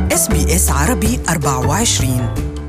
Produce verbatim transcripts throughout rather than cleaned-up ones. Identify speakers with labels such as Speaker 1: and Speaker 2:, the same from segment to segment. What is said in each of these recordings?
Speaker 1: إس بي إس عربي أربعة وعشرين.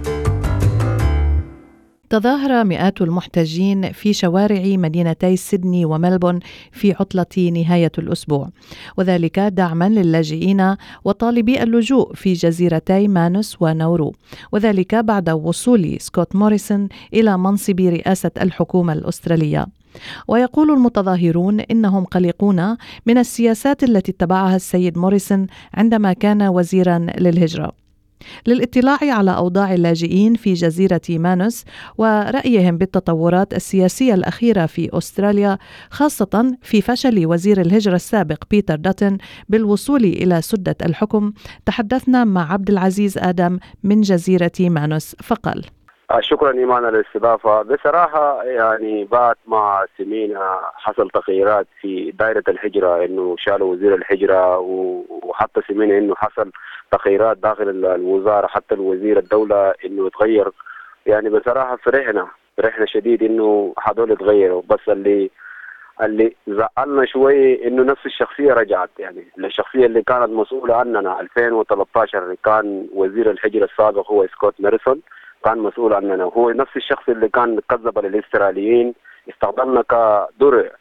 Speaker 2: تظاهر مئات المحتجين في شوارع مدينتي سيدني وملبون في عطلة نهاية الأسبوع، وذلك دعما للاجئين وطالبي اللجوء في جزيرتي مانوس ونورو، وذلك بعد وصول سكوت موريسون إلى منصب رئاسة الحكومة الأسترالية. ويقول المتظاهرون إنهم قلقون من السياسات التي اتبعها السيد موريسون عندما كان وزيرا للهجرة. للاطلاع على أوضاع اللاجئين في جزيرة مانوس ورأيهم بالتطورات السياسية الأخيرة في أستراليا، خاصة في فشل وزير الهجرة السابق بيتر داتن بالوصول إلى سدة الحكم، تحدثنا مع عبد العزيز آدم من جزيرة مانوس فقال:
Speaker 3: شكرا إيمان على الاستضافة. بصراحة يعني بعد ما سمينا حصل تغييرات في دائرة الهجرة، إنه شالوا وزير الهجرة، وحتى سمينا إنه حصل تغييرات داخل الوزارة، حتى الوزير الدولة إنه يتغير. يعني بصراحة فرحنا فرحنا شديد إنه هذول يتغيروا، بس اللي اللي زعلنا شوي إنه نفس الشخصية رجعت. يعني الشخصية اللي كانت مسؤولة عننا ألفين وثلاثة عشر كان وزير الهجرة السابق هو سكوت موريسون، كان مسؤول عننا، وهو نفس الشخص اللي كان كذب للاستراليين، استخدمنا كدرع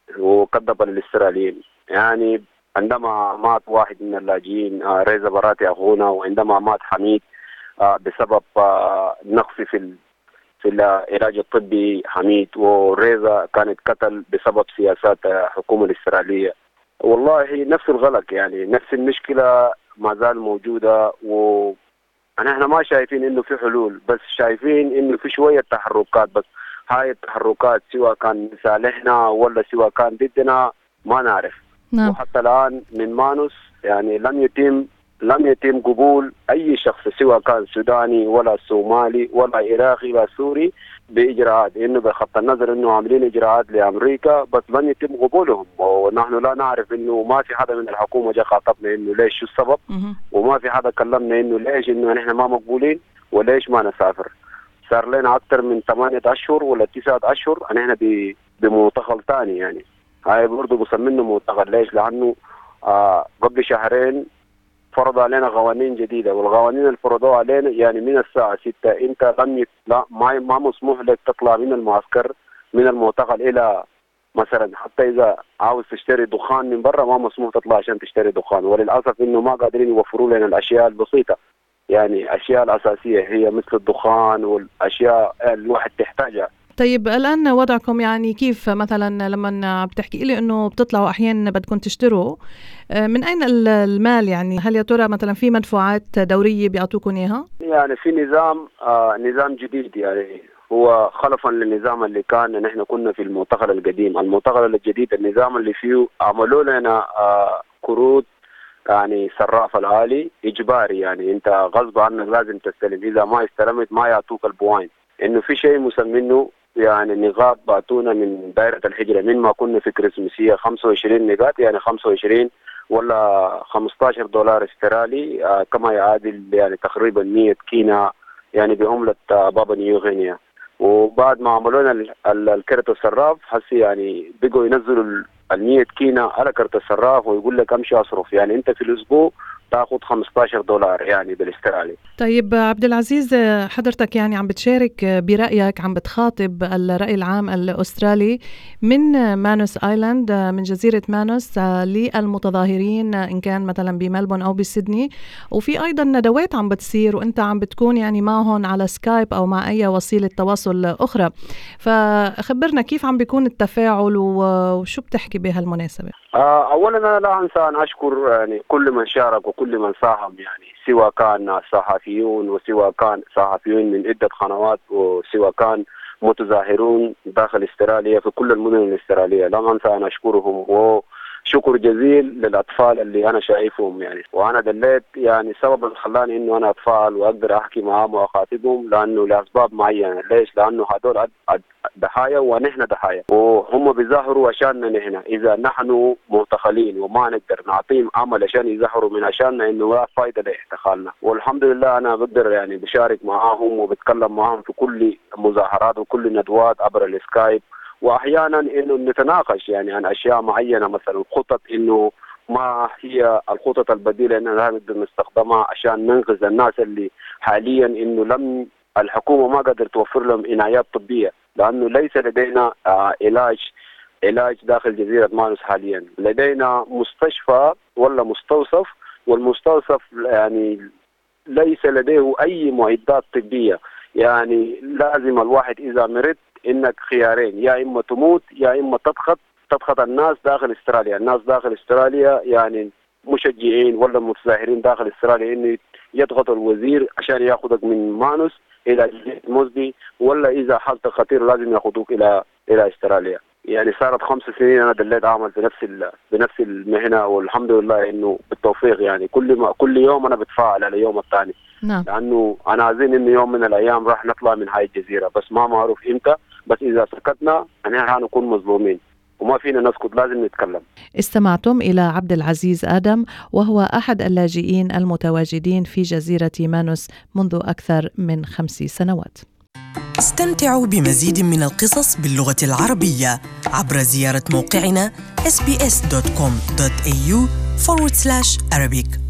Speaker 3: وكذب للاستراليين. يعني عندما مات واحد من اللاجئين آه ريزا براتي أخونا، وعندما مات حميد آه بسبب آه نقص في في العلاج الطبي حميد، وريزا كانت قتل بسبب سياسات الحكومة الإسرائيلية. والله نفس الغلق، يعني نفس المشكلة ما زال موجودة، و احنا ما شايفين انه في حلول، بس شايفين انه في شوية تحركات، بس هاي التحركات سواء كان لصالحنا ولا سواء كان ضدنا ما نعرف.
Speaker 2: نعم.
Speaker 3: وحتى الآن من مانوس يعني لم يتم لم يتم قبول أي شخص سواء كان سوداني ولا صومالي ولا عراقي ولا سوري بإجراءات، إنه بخط النظر إنه عاملين إجراءات لأمريكا، بس لم يتم قبولهم. ونحن لا نعرف إنه ما في حدا من الحكومة جاء خاطبنا إنه ليش شو السبب، وما في حدا كلمنا إنه ليش إنه نحن ما مقبولين وليش ما نسافر. صار لنا أكثر من ثمانية أشهر ولا تسعة أشهر نحن بمعتقل ثاني. يعني هاي برضه بسمينه معتقل. ليش؟ لأنه آه قبل شهرين فرض علينا قوانين جديدة، والقوانين اللي فرضوها علينا يعني من الساعة ستة أنت لم يت... لا ما ما مسموح لك تطلع من المعسكر من المعتقل إلى مثلا حتى إذا عاوز تشتري دخان من برا ما مسموح تطلع عشان تشتري دخان. وللأسف إنه ما قادرين يوفروا لنا الأشياء البسيطة، يعني أشياء الأساسية هي مثل الدخان والأشياء الواحد تحتاجها.
Speaker 2: طيب الآن وضعكم يعني كيف؟ مثلا لما بتحكي لي إنه بتطلعوا أحيانا بدكم تشتروا، من أين المال؟ يعني هل يا ترى مثلا في مدفوعات دورية بيعطوكم إياها؟
Speaker 3: يعني في نظام آه نظام جديد، يعني هو خلفا للنظام اللي كان نحن كنا في المعتقل القديم. المعتقل الجديد النظام اللي فيه عملوا لنا آه كروت، يعني صراف العالي إجباري، يعني أنت غصب عنك لازم تستلم، إذا ما استلمت ما يعطوك البوين. إنه في شيء مسمينه يعني نقاط بعتونا من دائرة الهجرة من ما كنا في كريسمسية خمسة وعشرين نقاط، يعني خمسة وعشرين ولا خمسة عشر دولار استرالي آه كما يعادل يعني تقريبا مية كينا، يعني بعملة آه بابا نيو غينيا. وبعد ما عملوا لنا الكرت الصراف حسي يعني بقوا ينزلوا المية كينا على كرت الصراف ويقول لك امشي اصرف، يعني انت في الاسبوع تاخذ خمسة عشر دولار يعني بالاسترالي.
Speaker 2: طيب عبد العزيز، حضرتك يعني عم بتشارك برأيك، عم بتخاطب الرأي العام الأسترالي من مانوس آيلاند، من جزيرة مانوس، للمتظاهرين إن كان مثلا بملبون أو بسيدني، وفي أيضا ندوات عم بتصير وأنت عم بتكون يعني معهم على سكايب أو مع أي وسيلة تواصل أخرى، فخبرنا كيف عم بيكون التفاعل وشو بتحكي بهالمناسبة؟
Speaker 3: أولا أنا لا أنسى أن أشكر يعني كل من شارك وكل من ساهم، يعني سواء كان صحفيون وسواء كان صحفيون من عدة قنوات وسواء كان متظاهرون داخل استراليا في كل المدن الاسترالية. لا أنسى أن أشكرهم، وشكر جزيل للأطفال اللي أنا شايفهم. يعني وأنا دليت يعني السبب اللي خلاني إنه أنا أطفال وأقدر أحكي معهم وأخاطبهم لأنه لأسباب معينة. ليش؟ لأنه هدول ضحايا ونحن ضحايا، وهم بيظاهروا عشاننا نحن. إذا نحن معتقلين وما نقدر نعطيهم عمل عشان يظهروا من عشاننا إنه لا فايدة لاحتقالنا. والحمد لله أنا بقدر يعني بشارك معاهم وبتكلم معاهم في كل مظاهرات وكل ندوات عبر السكايب، وأحيانا إنه نتناقش يعني عن أشياء معينة، مثلا خطط إنه ما هي الخطط البديلة أننا نقدر نستخدمها عشان ننقذ الناس اللي حاليا إنه لم الحكومة ما قدرت توفر لهم عنايات طبية، لأنه ليس لدينا آه علاج علاج داخل جزيرة مانوس حاليا. لدينا مستشفى ولا مستوصف، والمستوصف يعني ليس لديه أي معدات طبية. يعني لازم الواحد إذا مرض إنك خيارين، يا إما تموت يا إما تضغط تضغط الناس داخل استراليا. الناس داخل استراليا يعني مشجعين ولا متظاهرين داخل استراليا إنه يضغط الوزير عشان ياخذك من مانوس إلى جزيرة موزبي، ولا إذا حالتك خطيرة لازم ياخذوك إلى إلى استراليا. يعني صارت خمس سنين أنا دليت أعمل بنفس بنفس المهنة، والحمد لله إنه بالتوفيق. يعني كل ما كل يوم أنا بتفاعل على يوم الثاني.
Speaker 2: نعم.
Speaker 3: لأنه أنا عايزين إنه يوم من الأيام راح نطلع من هاي الجزيرة، بس ما معروف إمتى. بس إذا سكتنا أنا هنكون مظلومين وما فينا نسكت، لازم نتكلم.
Speaker 2: استمعتم إلى عبد العزيز آدم، وهو أحد اللاجئين المتواجدين في جزيرة مانوس منذ أكثر من خمس سنوات.
Speaker 1: استمتعوا بمزيد من القصص باللغة العربية عبر زيارة موقعنا إس بي إس دوت كوم دوت إيه يو forward slash Arabic.